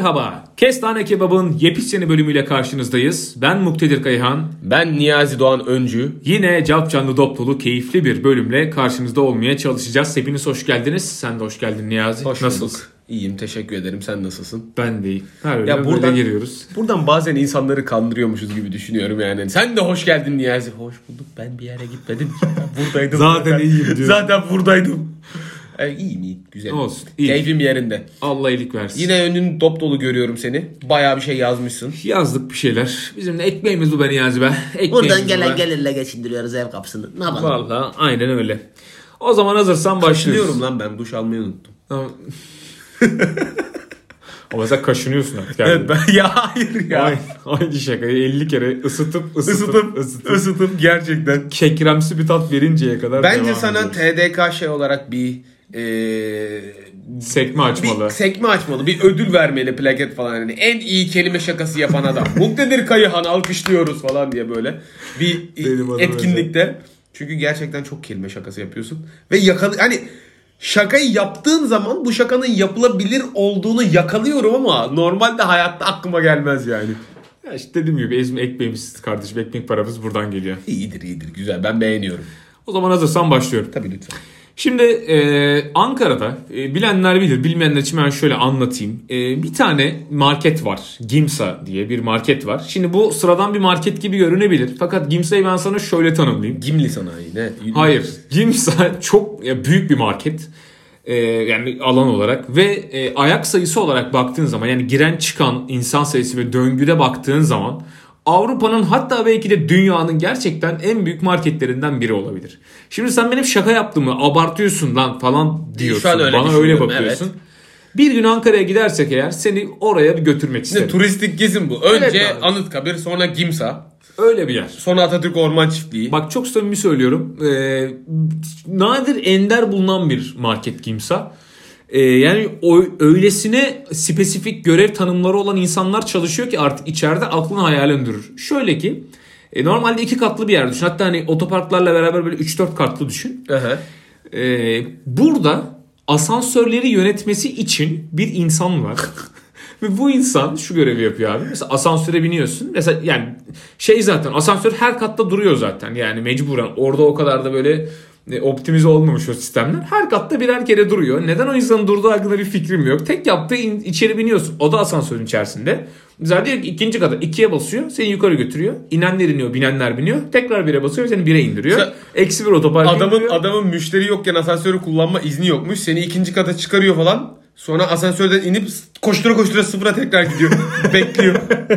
Merhaba, Kestane Kebab'ın yepyeni bölümüyle karşınızdayız. Ben Muktedir Kayhan. Ben Niyazi Doğan Öncü. Yine capcanlı dop dolu keyifli bir bölümle karşınızda olmaya çalışacağız. Hepiniz hoş geldiniz. Sen de hoş geldin Niyazi. Hoş Nasılsın? bulduk. İyiyim, teşekkür ederim. Sen nasılsın? Ben de iyiyim. Her bölüme buradan giriyoruz. Buradan bazen insanları kandırıyormuşuz gibi düşünüyorum yani. Sen de hoş geldin Niyazi. Hoş bulduk. Ben bir yere gitmedim. Buradaydım. Zaten iyiyim diyor. Zaten buradaydım. İyiyim. Güzel. Olsun. İyi. Keyfim yerinde. Allah iyilik versin. Yine önün dop dolu görüyorum seni. Bayağı bir şey yazmışsın. Yazdık bir şeyler. Bizim de ekmeğimiz bu be Niyazi be. Ekmeğimiz buradan gelen gelirle geçindiriyoruz ev kapısını. Ne yapalım? Valla aynen öyle. O zaman hazırsan başlıyoruz. Kaşınıyorum lan ben. Duş almayı unuttum. Tamam. Ama sen kaşınıyorsun artık. Yani. Evet ben ya hayır ya. Aynı şakayı 50 kere ısıtıp gerçekten. kekremsi bir tat verinceye kadar Bence devam sana ediyoruz. TDK şey olarak bir sekme açmalı. Bir sekme açmalı. Bir ödül vermeli, plaket falan. Yani en iyi kelime şakası yapan adam. Muktedir Kayıhan alkışlıyoruz falan diye böyle bir etkinlikte. Çünkü gerçekten çok kelime şakası yapıyorsun ve hani şakayı yaptığın zaman bu şakanın yapılabilir olduğunu yakalıyorum ama normalde hayatta aklıma gelmez yani. Ya işte dediğim gibi ekmeğimiz kardeşim, ekmek paramız buradan geliyor. İyidir güzel, ben beğeniyorum. O zaman hazırsan başlıyorum. Tabii lütfen. Şimdi Ankara'da bilenler bilir, bilmeyenler için ben şöyle anlatayım. Bir tane market var. Gimsa diye bir market var. Şimdi bu sıradan bir market gibi görünebilir. Fakat Gimsa'yı ben sana şöyle tanımlayayım. Gimli sanayi ne? Hayır. Gimsa çok büyük bir market. Yani alan olarak ve ayak sayısı olarak baktığın zaman, yani giren çıkan insan sayısı ve döngüde baktığın zaman Avrupa'nın, hatta belki de dünyanın gerçekten en büyük marketlerinden biri olabilir. Şimdi sen benim şaka yaptığımı abartıyorsun lan falan diyorsun. Bana öyle bakıyorsun. Evet. Bir gün Ankara'ya gidersek eğer seni oraya bir götürmek isterim. Turistik gezin bu. Önce evet, Anıtkabir, sonra Gimsa. Öyle bir yer. Sonra Atatürk Orman Çiftliği. Bak çok samimi söylüyorum. Nadir ender bulunan bir market Gimsa. Yani öylesine spesifik görev tanımları olan insanlar çalışıyor ki artık içeride aklını hayalin durur. Şöyle ki normalde 2 katlı bir yer düşün. Hatta hani otoparklarla beraber böyle 3-4 katlı düşün. Burada asansörleri yönetmesi için bir insan var. Ve bu insan şu görevi yapıyor abi. Mesela asansöre biniyorsun. Mesela yani zaten asansör her katta duruyor zaten. Yani mecburen orada o kadar da böyle optimize olmamış o sistemler. Her katta birer kere duruyor. Neden o insanın durduğu hakkında bir fikrim yok. Tek yaptığı içeri biniyorsun. O da asansörün içerisinde. Mesela diyor ki 2. kata 2'ye basıyor. Seni yukarı götürüyor. İnenler iniyor, binenler biniyor. Tekrar 1'e basıyor, seni 1'e indiriyor. Eksi 1 otopark indiriyor. Adamın müşteri yokken asansörü kullanma izni yokmuş. Seni 2. kata çıkarıyor falan. Sonra asansörden inip koştura 0'a tekrar gidiyor. Bekliyor.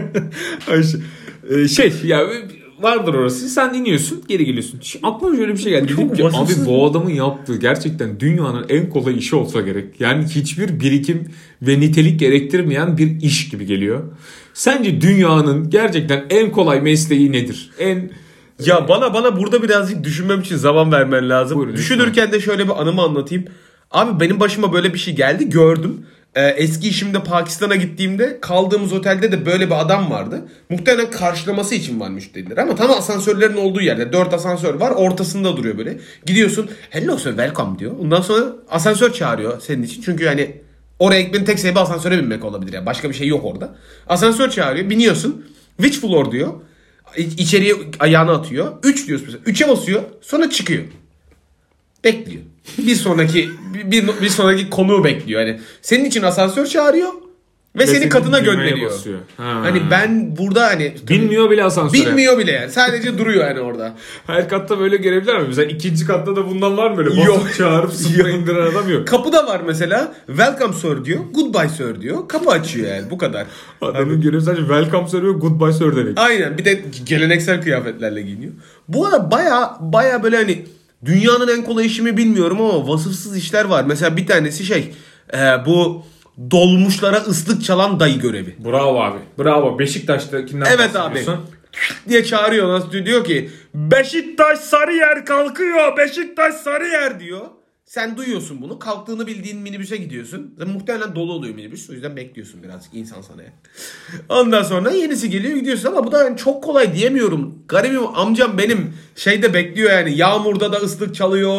Ya vardır orası. Sen iniyorsun, geri geliyorsun. Şimdi aklıma şöyle bir şey geldi. Dedim ki abi bu adamın yaptığı gerçekten dünyanın en kolay işi olsa gerek. Yani hiçbir birikim ve nitelik gerektirmeyen bir iş gibi geliyor. Sence dünyanın gerçekten en kolay mesleği nedir? Ya bana burada birazcık düşünmem için zaman vermen lazım. Buyurun, düşünürken de şöyle bir anımı anlatayım. Abi benim başıma böyle bir şey geldi, gördüm. Eski işimde Pakistan'a gittiğimde kaldığımız otelde de böyle bir adam vardı. Muhtemelen karşılaması için var müşteriler. Ama tam asansörlerin olduğu yerde 4 asansör var, ortasında duruyor böyle. Gidiyorsun, hello sir, welcome diyor. Ondan sonra asansör çağırıyor senin için. Çünkü yani oraya gitmenin tek sebebi asansöre binmek olabilir. Yani başka bir şey yok orada. Asansör çağırıyor, biniyorsun. Which floor diyor. İçeriye ayağını atıyor. 3 diyorsun mesela. 3'e basıyor, sonra çıkıyor. Bekliyor. Bir sonraki konuğu bekliyor. Yani senin için asansör çağırıyor ve seni katına gönderiyor. Hani ben burada hani bilmiyor bile asansöre. Bilmiyor bile yani. Sadece duruyor yani orada. Her katta böyle görevler mi? Mesela 2. katta da bundan var mı böyle? Yok. Çağırıp sıfıra indiren adam yok. Kapıda var mesela. Welcome sir diyor. Goodbye sir diyor. Kapı açıyor yani. Bu kadar. Adamın görevi sadece welcome sir ve goodbye sir demek. Aynen. Bir de geleneksel kıyafetlerle giyiniyor. Bu arada baya böyle hani dünyanın en kolay işi mi bilmiyorum ama vasıfsız işler var. Mesela bir tanesi bu dolmuşlara ıslık çalan dayı görevi. Bravo abi. Bravo. Beşiktaş'takinden evet abi. Diye çağırıyor. Nasıl diyor ki Beşiktaş Sarıyer kalkıyor. Beşiktaş Sarıyer diyor. Sen duyuyorsun bunu. Kalktığını bildiğin minibüse gidiyorsun. Zaten muhtemelen dolu oluyor minibüs. O yüzden bekliyorsun birazcık insan sana. Ondan sonra yenisi geliyor gidiyorsun ama bu da yani çok kolay diyemiyorum. Garibim amcam benim bekliyor yani. Yağmurda da ıslık çalıyor.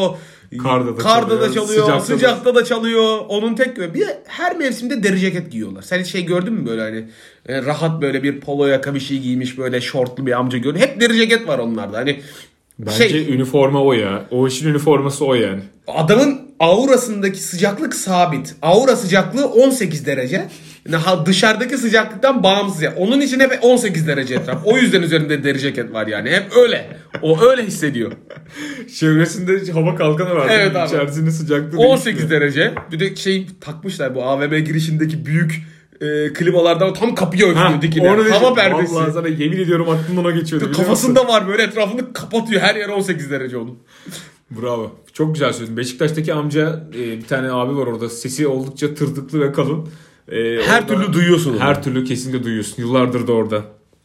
Karda da çalıyor, sıcakta sıcakta da çalıyor. Onun tek bir de her mevsimde deri ceket giyiyorlar. Sen hiç şey gördün mü böyle hani rahat böyle bir polo yaka bir şey giymiş böyle şortlu bir amca gördün. Hep deri ceket var onlarda. Hani Bence üniforma o ya. O işin üniforması o yani. adamın aurasındaki sıcaklık sabit. Aura sıcaklığı 18 derece. Yani dışarıdaki sıcaklıktan bağımsız ya. Onun için hep 18 derece etraf. O yüzden üzerinde deri ceket var yani. Hep öyle. O öyle hissediyor. Çevresinde hava kalkanı var. Evet abi. İçerisinde sıcaklığı 18 derece. Bir de şey takmışlar bu AVM girişindeki büyük klimalardan tam kapıya öpüyor dikine. Hava perdesi. Vallahi sana yemin ediyorum aklımdan o geçiyordu. Kafasında var böyle etrafını kapatıyor. Her yer 18 derece onun. Bravo. Çok güzel söyledin. Beşiktaş'taki amca bir tane abi var orada. Sesi oldukça tırtıklı ve kalın. Her türlü duyuyorsun onu. Her türlü kesinlikle duyuyorsun. Yıllardır da orada.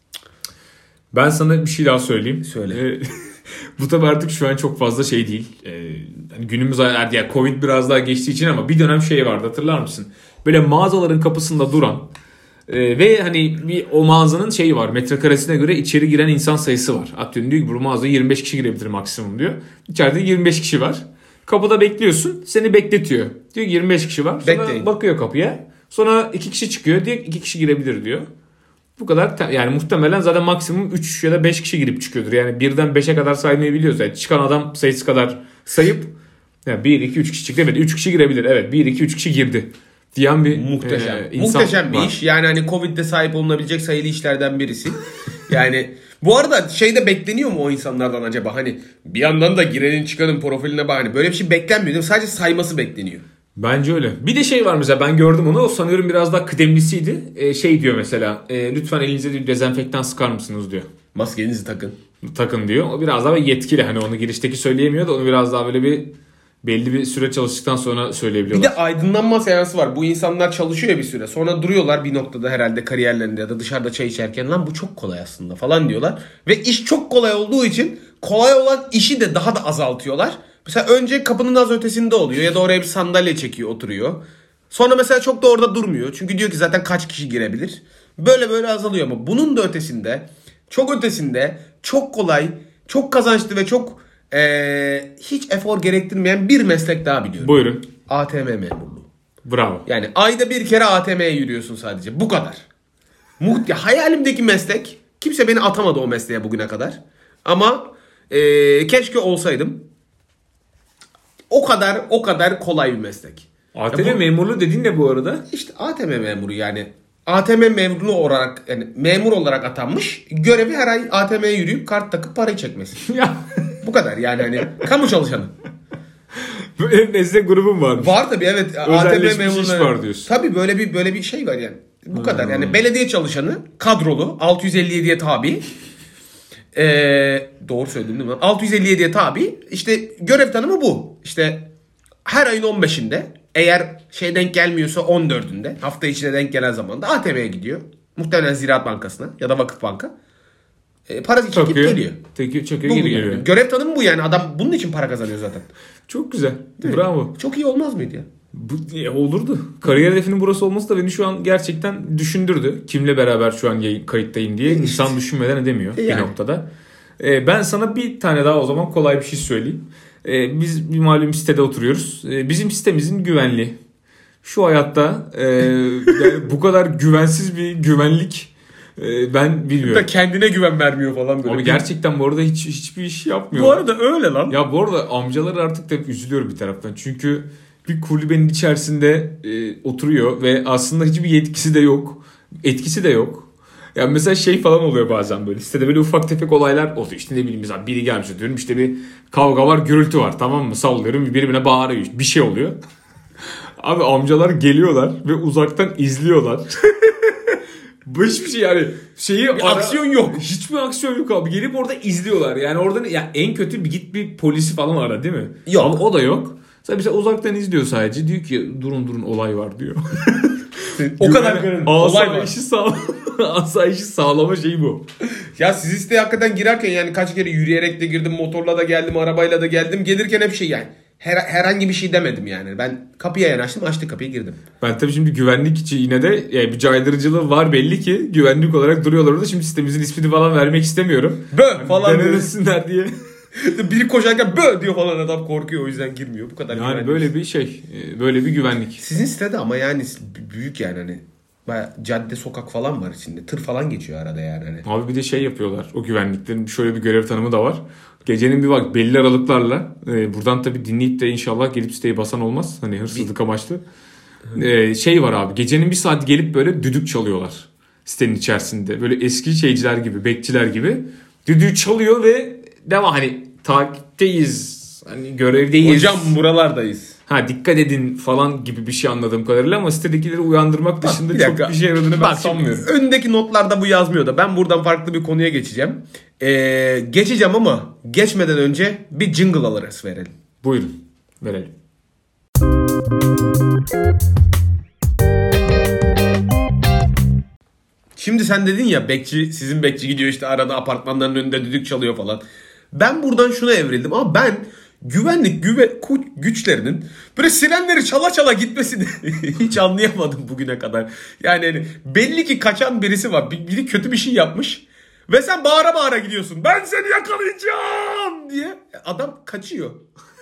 Ben sana bir şey daha söyleyeyim. Söyle. Bu tabi artık şu an çok fazla şey değil. Hani günümüz ayardı ya, Covid biraz daha geçtiği için ama bir dönem şey vardı, hatırlar mısın? Böyle mağazaların kapısında duran ve hani o mağazanın şeyi var, metrekaresine göre içeri giren insan sayısı var. Atıyorum diyor ki bu mağazaya 25 kişi girebilir maksimum diyor. İçeride 25 kişi var. Kapıda bekliyorsun, seni bekletiyor. Diyor ki 25 kişi var. Sonra Bekleyin. bakıyor kapıya. Sonra 2 kişi çıkıyor, diyor 2 kişi girebilir diyor. Bu kadar yani muhtemelen zaten maksimum 3 ya da 5 kişi girip çıkıyordur. Yani birden 5'e kadar saymayı biliyoruz. Yani çıkan adam sayısı kadar sayıp yani 1, 2, 3 kişi çıktı. Evet 3 kişi girebilir. Evet 1, 2, 3 kişi girdi. Diyen bir Muhteşem. insan Muhteşem bir var. iş. Yani hani Covid'de sahip olunabilecek sayılı işlerden birisi. Yani bu arada şeyde bekleniyor mu o insanlardan acaba? Hani bir yandan da girenin çıkanın profiline bak. Hani böyle bir şey beklenmiyor değil mi? Sadece sayması bekleniyor. Bence öyle. Bir de şey var mesela, ben gördüm onu. O sanıyorum biraz daha kıdemlisiydi. Şey diyor mesela, lütfen elinize bir dezenfektan sıkar mısınız diyor. Maskenizi takın. Takın diyor. O biraz daha yetkili. Hani onu girişteki söyleyemiyor da onu biraz daha böyle bir belli bir süre çalıştıktan sonra Bir söyleyebiliyorlar. de aydınlanma seansı var. Bu insanlar çalışıyor ya bir süre. Sonra duruyorlar bir noktada herhalde kariyerlerinde ya da dışarıda çay içerken, lan bu çok kolay aslında falan diyorlar. Ve iş çok kolay olduğu için kolay olan işi de daha da azaltıyorlar. Mesela önce kapının az ötesinde oluyor ya da oraya bir sandalye çekiyor, oturuyor. Sonra mesela çok da orada durmuyor. Çünkü diyor ki zaten kaç kişi girebilir. Böyle böyle azalıyor ama bunun da ötesinde, çok ötesinde, çok kolay, çok kazançlı ve çok hiç efor gerektirmeyen bir meslek daha biliyorum. Buyurun. ATM memurluğu. Bravo. Yani ayda bir kere ATM'ye yürüyorsun sadece. Bu kadar. Hayalimdeki meslek. Kimse beni atamadı o mesleğe bugüne kadar. Ama keşke olsaydım. O kadar kolay bir meslek. ATM Ya memurluğu dediğin ne bu arada? İşte ATM memuru yani. ATM memuru olarak, yani memur olarak atanmış. Görevi her ay ATM'ye yürüyüp kart takıp parayı çekmesi. Ya Bu kadar yani hani kamu çalışanı. böyle meslek grubum var. Var tabii evet. Özelleşmiş iş var diyorsun. Tabii böyle bir şey var yani. Bu kadar yani belediye çalışanı kadrolu 657'ye tabi. Doğru söyledim değil mi? 657'ye tabi. İşte görev tanımı bu. İşte her ayın 15'inde, eğer şey denk gelmiyorsa 14'ünde, hafta içine denk gelen zamanda ATM'ye gidiyor. Muhtemelen Ziraat Bankası'na ya da Vakıfbank'a. Parası çekip geliyor. Çöküyor Bu geri yani. geliyor. Görev tanımı bu yani. Adam bunun için para kazanıyor zaten. Çok güzel. Değil mi? Bravo. Çok iyi olmaz mıydı ya? Bu olurdu. Kariyer hedefinin burası olması da beni şu an gerçekten düşündürdü. Kimle beraber şu an kayıttayım diye. İnsan düşünmeden edemiyor bir noktada. Ben sana bir tane daha o zaman kolay bir şey söyleyeyim. Biz bir malum sitede oturuyoruz. Bizim sitemizin güvenliği. Şu hayatta yani bu kadar güvensiz bir güvenlik ben bilmiyorum. Da kendine güven vermiyor falan böyle. Abi gerçekten bu arada hiçbir iş yapmıyor. Bu arada öyle lan. Ya bu arada amcalar artık da üzülüyorum bir taraftan. Çünkü bir kulübenin içerisinde oturuyor ve aslında hiçbir yetkisi de yok. Etkisi de yok. Yani mesela şey falan oluyor bazen böyle. Sitede böyle ufak tefek olaylar oluyor. İşte ne bileyim mesela biri gelmiş diyorum. İşte bir kavga var, gürültü var, tamam mı? Sallıyorum, birbirine bağırıyor. Bir şey oluyor. Abi amcalar geliyorlar ve uzaktan izliyorlar. Bu hiçbir şey yani aksiyon yok. Hiçbir aksiyon yok abi. Gelip orada izliyorlar. Yani orada ya en kötü bir git bir polisi falan ara değil mi? Yok. Ama o da yok. Mesela uzaktan izliyor sadece. Diyor ki durun olay var diyor. O kadar görün. Olay var. Asayişi sağlama şeyi bu. Ya siz siteye hakikaten girerken yani kaç kere yürüyerek de girdim, motorla da geldim, arabayla da geldim. Gelirken hep şey yani. Herhangi bir şey demedim yani. Ben kapıya yanaştım, açtı kapıyı, girdim. Ben tabii şimdi güvenlik için yine de yani bir caydırıcılığı var belli ki. Güvenlik olarak duruyorlar orada. Şimdi sitemizin ismini falan vermek istemiyorum. Falan denesinler diye. Biri koşarken bö diyor falan, adam korkuyor, o yüzden girmiyor. Bu kadar Yani güvenlik. böyle bir şey, böyle bir güvenlik. Sizin sitede ama yani büyük yani hani. Bayağı cadde sokak falan var içinde. Tır falan geçiyor arada yani. Hani. Abi bir de şey yapıyorlar. O güvenliklerin şöyle bir görev tanımı da var. Gecenin bir bak belli aralıklarla buradan tabii dinleyip de inşallah gelip siteyi basan olmaz. Hani hırsızlık amaçlı. Şey var abi, gecenin bir saati gelip böyle düdük çalıyorlar sitenin içerisinde. Böyle eski şeyciler gibi, bekçiler gibi. Düdüğü çalıyor ve devam, hani takipteyiz. Hani görevdeyiz. Hocam buralardayız. Ha dikkat edin falan gibi bir şey anladığım kadarıyla, ama sitedekileri uyandırmak dışında bir çok dakika. bir şey yaradığını ben sanmıyorum. Öndeki notlarda bu yazmıyor da ben buradan farklı bir konuya geçeceğim. Geçeceğim ama geçmeden önce bir jingle alırız verelim. Buyurun verelim. Şimdi sen dedin ya, bekçi, sizin bekçi gidiyor işte arada apartmanların önünde düdük çalıyor falan. Ben buradan şuna evrildim ama ben güvenlik güçlerinin böyle sirenleri çala çala gitmesini hiç anlayamadım bugüne kadar. Yani hani belli ki kaçan birisi var. Biri kötü bir şey yapmış ve sen bağıra bağıra gidiyorsun. Ben seni yakalayacağım diye. Adam kaçıyor.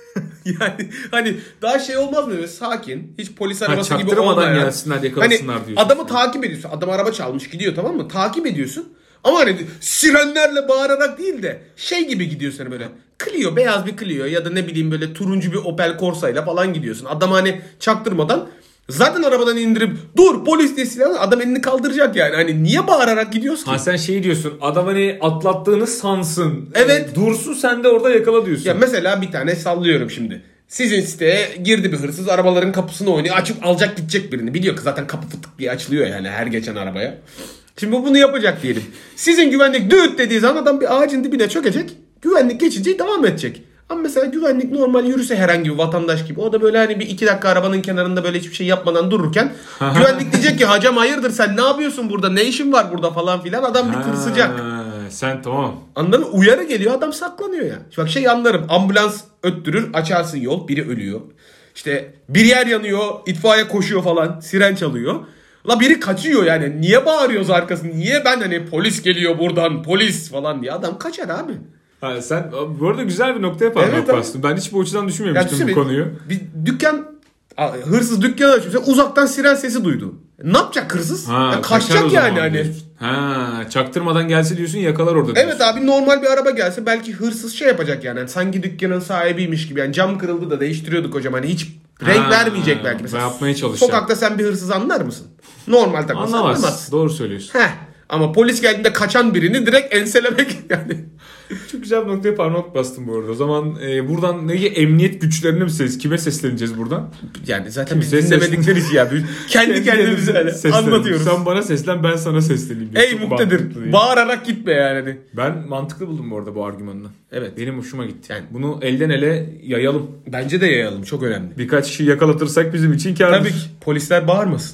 Yani hani daha şey olmaz mı? Böyle sakin, hiç polis arabası gibi olmayan. Gelsinler, yakalasınlar hani diyorsun. adamı takip ediyorsun. Adam araba çalmış gidiyor, tamam mı? Takip ediyorsun. Ama hani sirenlerle bağırarak değil de şey gibi gidiyorsun hani böyle. Clio, beyaz bir Clio ya da ne bileyim böyle turuncu bir Opel Corsa'yla falan gidiyorsun. Adam hani çaktırmadan zaten arabadan indirip dur polis diye silah, adam elini kaldıracak yani. Hani niye bağırarak gidiyorsun ki? Ha sen şey diyorsun, adam hani atlattığını sansın. Evet. Dursun, sen de orada yakala diyorsun. Ya mesela bir tane sallıyorum şimdi. Sizin siteye girdi bir hırsız, arabaların kapısını oynuyor. Açıp alacak gidecek birini. Biliyor ki zaten kapı fıtık diye açılıyor yani her geçen arabaya. Şimdi bunu yapacak diyelim. Sizin güvenlik düğüt dediği zaman adam bir ağacın dibine çökecek. Güvenlik geçince devam edecek. Ama mesela güvenlik normal yürüse herhangi bir vatandaş gibi, o da böyle hani bir 2 dakika arabanın kenarında böyle hiçbir şey yapmadan dururken güvenlik diyecek ki hacam hayırdır sen ne yapıyorsun burada, ne işin var burada falan filan, adam bir tırsacak. Sen tamam. Anladın mı? Uyarı geliyor, adam saklanıyor ya. Şimdi bak şey anlarım, ambulans öttürür, açarsın yol, biri ölüyor. İşte bir yer yanıyor, itfaiye koşuyor falan, siren çalıyor. La biri kaçıyor yani, niye bağırıyoruz arkasını, niye ben hani polis geliyor buradan polis falan diye, adam kaçar abi. Ha, sen bu arada güzel bir noktaya parmak bastın. Ben hiç bu açıdan düşünmemiştim bu konuyu. Bir dükkan, hırsız dükkanı açıyor. Uzaktan siren sesi duydu. Ne yapacak hırsız? Kaçacak yani hani. Ha, çaktırmadan gelse diyorsun, yakalar orada diyorsun. Evet abi, normal bir araba gelse belki hırsız şey yapacak yani. Sanki dükkanın sahibiymiş gibi. Yani cam kırıldı da değiştiriyorduk hocam. Hani hiç renk vermeyecek belki. Mesela yapmaya çalışacak. sokakta sen bir hırsız anlar mısın? Normal takılsa anlamazsın. Doğru söylüyorsun. Ama polis geldiğinde kaçan birini direkt enselemek yani. Çok güzel bir noktaya parmak bastım bu arada. O zaman buradan emniyet güçlerine mi kime sesleneceğiz buradan? Yani zaten biz dinlemedikleri için ya. Kendi kendimize anlatıyoruz. Sen bana seslen, ben sana sesleneyim. Ey muktedir, bağırarak gitme yani. Ben mantıklı buldum bu arada bu argümanını. Evet. Benim hoşuma gitti. Yani bunu elden ele yayalım. Bence de yayalım, çok önemli. Birkaç kişi yakalatırsak bizim için kârdır. Tabii ki. Polisler bağırmasın.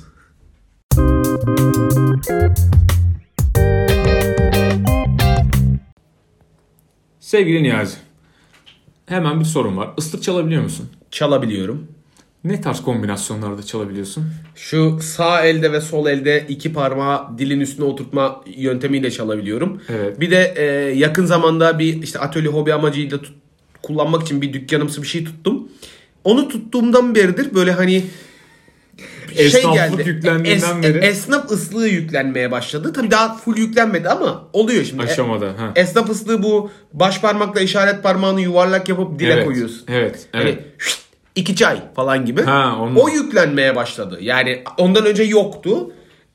Sevgili Niyazi, hemen bir sorun var. Islık çalabiliyor musun? Çalabiliyorum. Ne tarz kombinasyonlarda çalabiliyorsun? Şu sağ elde ve sol elde 2 parmağı dilin üstüne oturtma yöntemiyle çalabiliyorum. Evet. Bir de yakın zamanda bir işte atölye hobi amacıyla kullanmak için bir dükkanımsı bir şey tuttum. Onu tuttuğumdan beridir böyle hani esnaflık yüklendiğinden beri. Esnaf ıslığı yüklenmeye başladı. Tabii daha full yüklenmedi ama oluyor şimdi. Aşamada. Esnaf ıslığı bu baş parmakla işaret parmağını yuvarlak yapıp dile koyuyorsun. Evet. Hani 2 çay falan gibi. Ondan. O yüklenmeye başladı. Yani ondan önce yoktu.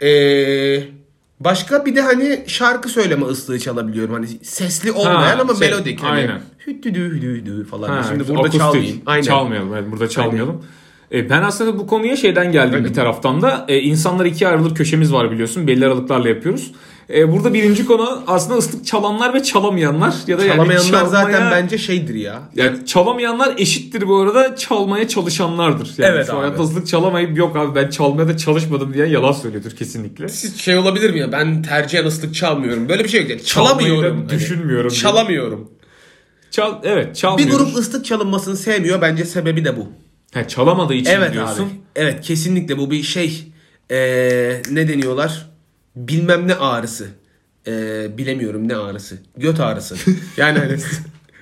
Başka bir de hani şarkı söyleme ıslığı çalabiliyorum. Hani sesli olmayan ama melodik. Hani aynen. Hüddü falan. Şimdi burada akustik. çalmayayım. Aynen. Çalmayalım. Yani burada çalmayalım. Ben aslında bu konuya şeyden geldim bir taraftan da. İnsanlar 2'ye ayrılır köşemiz var biliyorsun. Belli aralıklarla yapıyoruz. Burada birinci konu aslında ıslık çalanlar ve çalamayanlar. Ya da çalamayanlar yani zaten bence şeydir ya. Yani çalamayanlar eşittir bu arada çalmaya çalışanlardır. Yani evet şu abi. hayatta ıslık çalamayıp yok abi ben çalmaya da çalışmadım diye yalan söylüyordur kesinlikle. Şey olabilir mi ya, ben tercihen ıslık çalmıyorum. Böyle bir şey yok. Çalamıyorum. Düşünmüyorum. Çalamıyorum. Evet çalmıyoruz. Bir grup ıslık çalınmasını sevmiyor. Bence sebebi de bu. Çalamadığı için evet diyorsun. Abi. Evet kesinlikle bu bir şey. Ne deniyorlar? Bilmem ne ağrısı. Bilemiyorum ne ağrısı. Göt ağrısı. Yani hani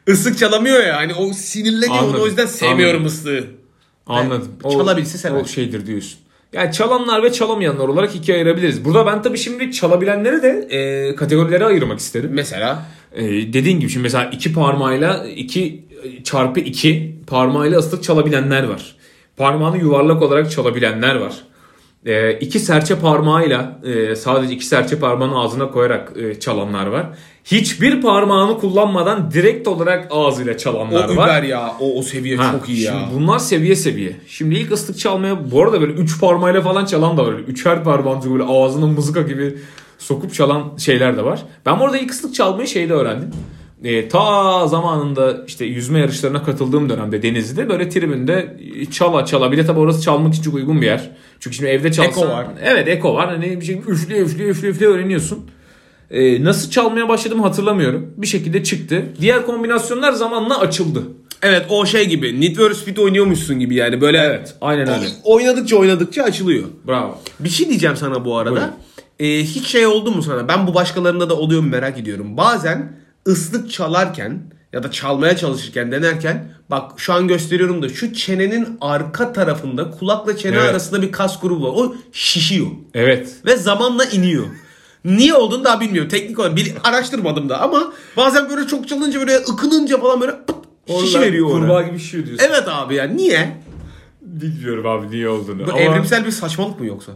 ıslık çalamıyor ya. Hani o sinirleniyor. Anladım. Onu o yüzden sevmiyorum Anladım. ıslığı. Anladım. Çalabilse sever. O şeydir diyorsun. Yani çalanlar ve çalamayanlar olarak ikiye ayırabiliriz. Burada ben tabii şimdi çalabilenleri de kategorilere ayırmak isterim. Mesela Dediğin gibi şimdi mesela 2 parmağıyla 2 çarpı 2 parmağıyla ıslık çalabilenler var. Parmağını yuvarlak olarak çalabilenler var. 2 serçe parmağıyla sadece 2 serçe parmağını ağzına koyarak çalanlar var. Hiçbir parmağını kullanmadan direkt olarak ağzıyla çalanlar o var. Uber ya. O seviye çok iyi ya. Şimdi bunlar seviye seviye. Şimdi ilk ıslık çalmaya bu arada böyle 3 parmağıyla falan çalan da var. 3'er parmağını böyle ağzına mızıka gibi sokup çalan şeyler de var. Ben bu arada ilk ıslık çalmayı şeyde öğrendim. Ta zamanında işte yüzme yarışlarına katıldığım dönemde Denizli'de böyle tribünde çala bir de tabii orası çalmak için çok uygun bir yer. Çünkü şimdi evde çalsan. Eko var. Evet, eko var. Hani bir şey üfle öğreniyorsun. Nasıl çalmaya başladım hatırlamıyorum. Bir şekilde çıktı. Diğer kombinasyonlar zamanla açıldı. Evet, o şey gibi. Need for Speed oynuyormuşsun gibi yani. Böyle Evet, aynen öyle. Oynadıkça açılıyor. Bravo. Bir şey diyeceğim sana bu arada. Hiç şey oldu mu sana? Ben bu başkalarında da oluyor mu merak ediyorum. Bazen ıslık çalarken ya da çalmaya çalışırken, denerken, bak şu an gösteriyorum da şu çenenin arka tarafında kulakla çene Evet. arasında bir kas grubu var. O şişiyor. Evet. Ve zamanla iniyor. Niye olduğunu daha bilmiyorum. Teknik olarak araştırmadım da ama bazen böyle çok çalınca, böyle ıkınınca falan böyle şişi veriyor ona. Kurbağa gibi şişiyor diyorsun. Evet abi ya, niye? Bilmiyorum abi niye olduğunu. Bu Ama, evrimsel bir saçmalık mı yoksa?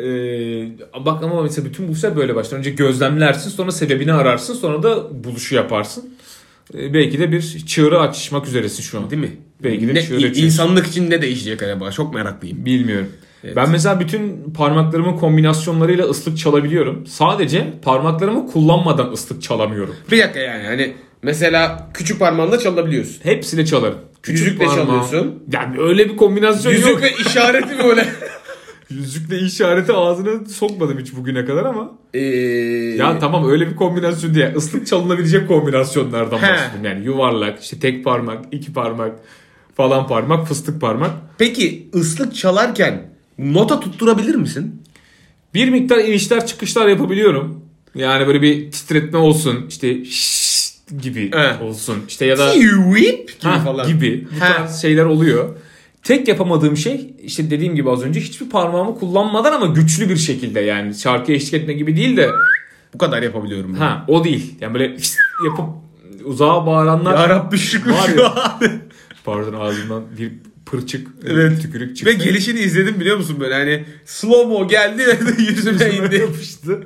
bak ama mesela bütün bu işler böyle başlar. Önce gözlemlersin, sonra sebebini ararsın, sonra da buluşu yaparsın. Belki de bir çığırı açmak üzeresin şu an. Değil mi? Belki de çığırı açıyorsun. İnsanlık için ne değişecek acaba? Çok meraklıyım. Bilmiyorum. Evet. Ben mesela bütün parmaklarımın kombinasyonlarıyla ıslık çalabiliyorum. Sadece parmaklarımı kullanmadan ıslık çalamıyorum. Bir dakika yani hani mesela küçük parmağınla çalabiliyorsun. Hepsini çalarım. Yüzükle çalıyorsun. Yani öyle bir kombinasyon yok. Yüzük ve işareti böyle. Yüzükle işareti ağzına sokmadım hiç bugüne kadar ama. Ya tamam, öyle bir kombinasyon değil. Islık çalınabilecek kombinasyonlardan bahsediyorum. Yani yuvarlak, işte tek parmak, 2 parmak, falan parmak, fıstık parmak. Peki ıslık çalarken nota tutturabilir misin? Bir miktar inişler çıkışlar yapabiliyorum. Yani böyle bir titretme olsun, işte gibi olsun. İşte ya da Whip gibi falan. gibi. Bu tarz şeyler oluyor. Tek yapamadığım şey işte dediğim gibi az önce hiçbir parmağımı kullanmadan ama güçlü bir şekilde, yani şarkıya eşlik etme gibi değil de Bu kadar yapabiliyorum. o değil. Yani böyle yapıp uzağa bağıranlar Ya Rabbi şükür var şu ya. an. Pardon, ağzımdan bir pırçık Evet. tükürük çıktı. Ve gelişini izledim biliyor musun, böyle hani slow mo geldi ve yüzüme indi. Yapıştı.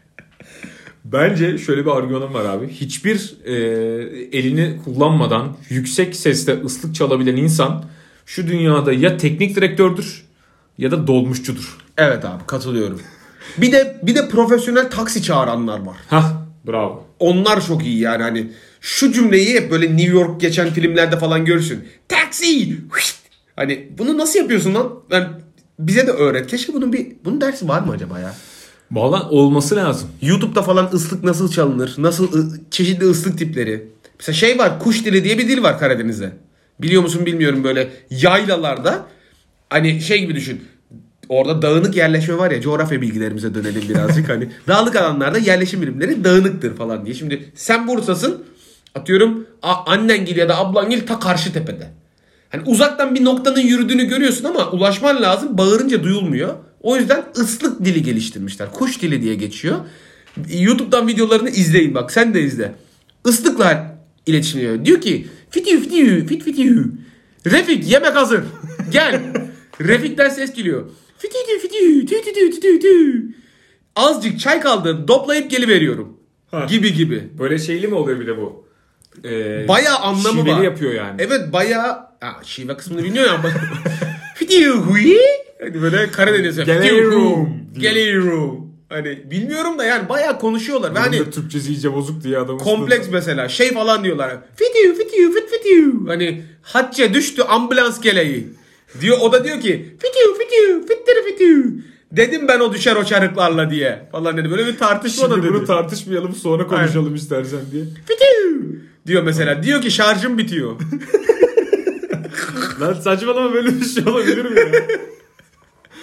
Bence şöyle bir argümanım var abi. Hiçbir elini kullanmadan yüksek sesle ıslık çalabilen insan şu dünyada ya teknik direktördür ya da dolmuşçudur. Evet abi, katılıyorum. Bir de profesyonel taksi çağıranlar var. Bravo. Onlar çok iyi yani, hani şu cümleyi hep böyle New York geçen filmlerde falan görürsün. Taksi! Hani bunu nasıl yapıyorsun lan? Yani bize de öğret. Keşke bunun dersi var mı acaba ya? Valla olması lazım. YouTube'da falan ıslık nasıl çalınır? Nasıl çeşitli ıslık tipleri? Mesela şey var, kuş dili diye bir dil var Karadeniz'de. Biliyor musun bilmiyorum, böyle yaylalarda hani şey gibi düşün. Orada dağınık yerleşme var ya, coğrafya bilgilerimize dönelim birazcık. Hani dağlık alanlarda yerleşim birimleri dağınıktır falan diye. Şimdi sen Bursa'sın, atıyorum annengil ya da ablangil ta karşı tepede. Hani uzaktan bir noktanın yürüdüğünü görüyorsun ama ulaşman lazım, bağırınca duyulmuyor. O yüzden ıslık dili geliştirmişler. Kuş dili diye geçiyor. YouTube'dan videolarını izleyin, bak sen de izle. Islıkla iletişim. Diyor ki fitü fitü fit fitü. Refik yemek hazır. Gel. Refik'ten ses geliyor. Fitü fitü tü tü tü tü tü. Azıcık çay kaldı, doplayıp geliveriyorum. Gibi. Böyle şeyli mi oluyor bir de bu? Bayağı anlamı şiveli var. yapıyor yani. Evet, bayağı şive kısmını bilmiyor ya. Fitü hui. Hani böyle Karadeniz'e. Geliyorum. Hani bilmiyorum da yani bayağı konuşuyorlar. Ve hani Türkçesi iyice bozuk diye adamın. kompleks mesela şey falan diyorlar. Fitü fitü fit fitü. Hani Hatice düştü, ambulans geleyi. Diyor, o da diyor ki fitü fitü fittir fitü. Dedim ben o düşer o çarıklarla diye. Falan dedi. Böyle bir tartışma da Şimdi dedi. bunu tartışmayalım, sonra konuşalım istersen diye. Fitü diyor mesela. Diyor ki şarjım bitiyor. Lan saçmalama, böyle bir şey olabilir mi ya?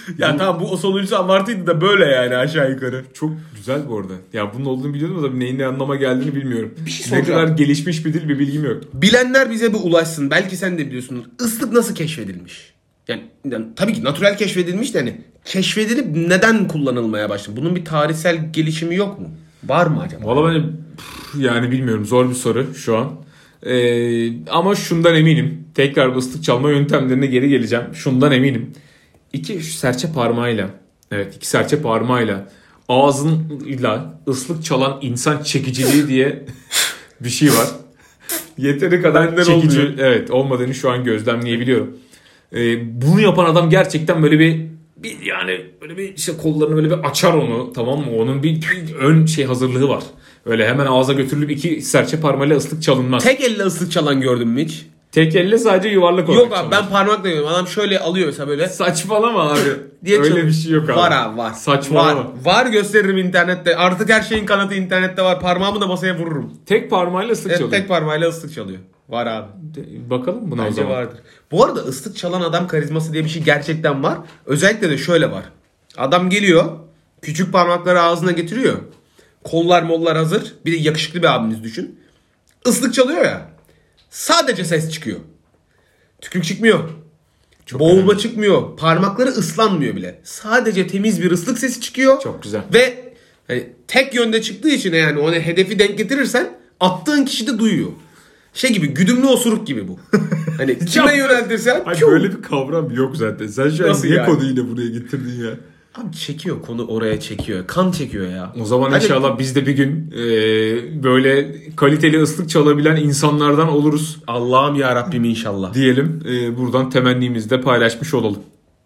Ya tamam bu o sonuncusu abartıydı da böyle yani aşağı yukarı. Çok güzel bu arada. Ya bunun olduğunu biliyordum da neyin ne anlama geldiğini bilmiyorum. Bir şey ne soracağım. kadar gelişmiş bir dil, bir bilgim yok. Bilenler bize bir ulaşsın. Belki sen de biliyorsunuz. Islık nasıl keşfedilmiş? Yani tabii ki natürel keşfedilmiş de hani keşfedilip neden kullanılmaya başladı? Bunun bir tarihsel gelişimi yok mu? Var mı acaba? Valla ben yani bilmiyorum. Zor bir soru şu an. Ama şundan eminim. Tekrar bu ıslık çalma yöntemlerine geri geleceğim. Şundan eminim. İki serçe parmağıyla, evet iki serçe parmağıyla ağzıyla ıslık çalan insan çekiciliği diye bir şey var. Yeteri kadar Benden çekici, olmuyor. evet olmadığını şu an gözlemleyebiliyorum. Bunu yapan adam gerçekten böyle bir yani böyle bir işte kollarını böyle bir açar onu, tamam mı? Onun bir ön hazırlığı var. Öyle hemen ağza götürülüp iki serçe parmağıyla ıslık çalınmaz. Tek elle ıslık çalan gördün mü hiç? Tek elle sadece yuvarlak olarak Yok abi çalar. ben parmakla yiyorum. Adam şöyle alıyor mesela böyle. Saçmalama abi. Diye Öyle çalıyor. bir şey yok abi. Var abi var. Saçmalama. Var gösteririm internette. Artık her şeyin kanıtı internette var. Parmağımı da masaya vururum. Tek parmağıyla ıslık Evet, çalıyor. tek parmağıyla ıslık çalıyor. Var abi. Bakalım buna o Bence zaman. vardır. Bu arada ıslık çalan adam karizması diye bir şey gerçekten var. Özellikle de şöyle var. Adam geliyor. Küçük parmakları ağzına getiriyor. Kollar mollar hazır. Bir de yakışıklı bir abimiz düşün. Islık çalıyor ya. Sadece ses çıkıyor. Tükürük çıkmıyor. Boğulma önemli. çıkmıyor. Parmakları ıslanmıyor bile. Sadece temiz bir ıslık sesi çıkıyor. Çok güzel. Ve hani tek yönde çıktığı için yani ona hedefi denk getirirsen attığın kişi de duyuyor. Şey gibi güdümlü osuruk gibi bu. Hani kime yöneltirsen Ay piu. böyle bir kavram yok zaten. Sen şu an Nasıl niye yani? konuyu yine buraya getirdin ya? Abi çekiyor konu oraya çekiyor. Kan çekiyor ya. O zaman Hadi- inşallah biz de bir gün böyle kaliteli ıslık çalabilen insanlardan oluruz Allah'ım ya Rabbim inşallah. diyelim. Buradan temennimizi de paylaşmış olalım.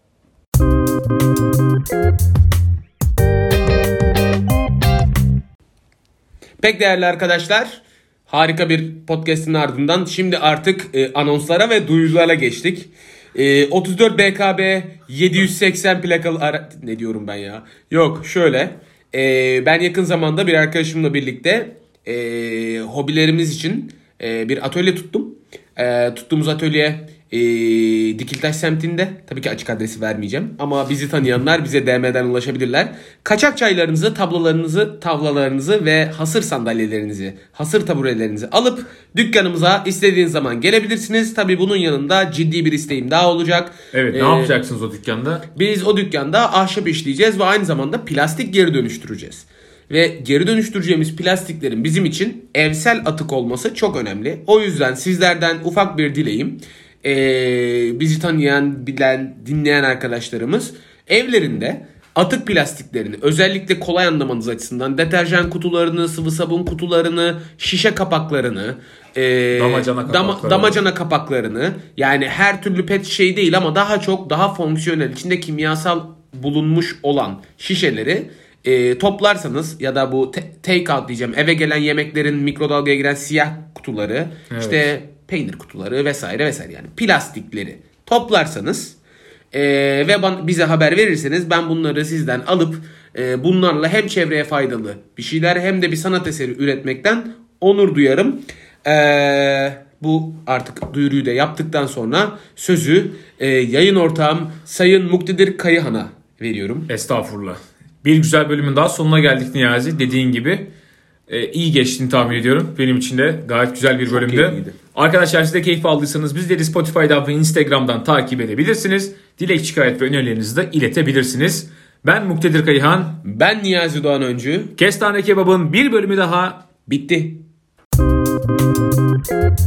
Pek değerli arkadaşlar, harika bir podcast'in ardından şimdi artık anonslara ve duyurulara geçtik. 34 BKB 780 plakalı ne diyorum ben ya? Yok şöyle. Ben yakın zamanda bir arkadaşımla birlikte hobilerimiz için bir atölye tuttum. Tuttuğumuz atölye Dikiltaş semtinde. Tabii ki açık adresi vermeyeceğim. Ama bizi tanıyanlar bize DM'den ulaşabilirler. Kaçak çaylarınızı, tablolarınızı, tavlalarınızı ve hasır sandalyelerinizi, hasır taburelerinizi alıp dükkanımıza istediğiniz zaman gelebilirsiniz. Tabii bunun yanında ciddi bir isteğim daha olacak. Evet, ne yapacaksınız o dükkanda? Biz o dükkanda ahşap işleyeceğiz ve aynı zamanda plastik geri dönüştüreceğiz. Ve geri dönüştüreceğimiz plastiklerin bizim için evsel atık olması çok önemli. O yüzden sizlerden ufak bir dileğim. Bizi tanıyan, bilen, dinleyen arkadaşlarımız evlerinde atık plastiklerini özellikle kolay anlamanız açısından deterjan kutularını, sıvı sabun kutularını, şişe kapaklarını, damacana kapaklarını yani her türlü pet şey değil ama daha fonksiyonel içinde kimyasal bulunmuş olan şişeleri toplarsanız ya da bu take out diyeceğim eve gelen yemeklerin mikrodalgaya giren siyah kutuları işte peynir kutuları vesaire vesaire yani plastikleri toplarsanız ve bize haber verirseniz ben bunları sizden alıp bunlarla hem çevreye faydalı bir şeyler hem de bir sanat eseri üretmekten onur duyarım. Bu artık duyuruyu da yaptıktan sonra sözü yayın ortağım Sayın Muktedir Kayıhan'a veriyorum. Estağfurullah. Bir güzel bölümün daha sonuna geldik Niyazi. Dediğin gibi iyi geçtiğini tahmin ediyorum. Benim için de gayet güzel bir bölümdü. keyifliydi. Arkadaşlar siz de keyif aldıysanız bizleri Spotify'dan ve Instagram'dan takip edebilirsiniz. Dilek, şikayet ve önerilerinizi de iletebilirsiniz. Ben Muktedir Kayıhan. Ben Niyazi Doğan Öncü. Kestane Kebab'ın bir bölümü daha Bitti.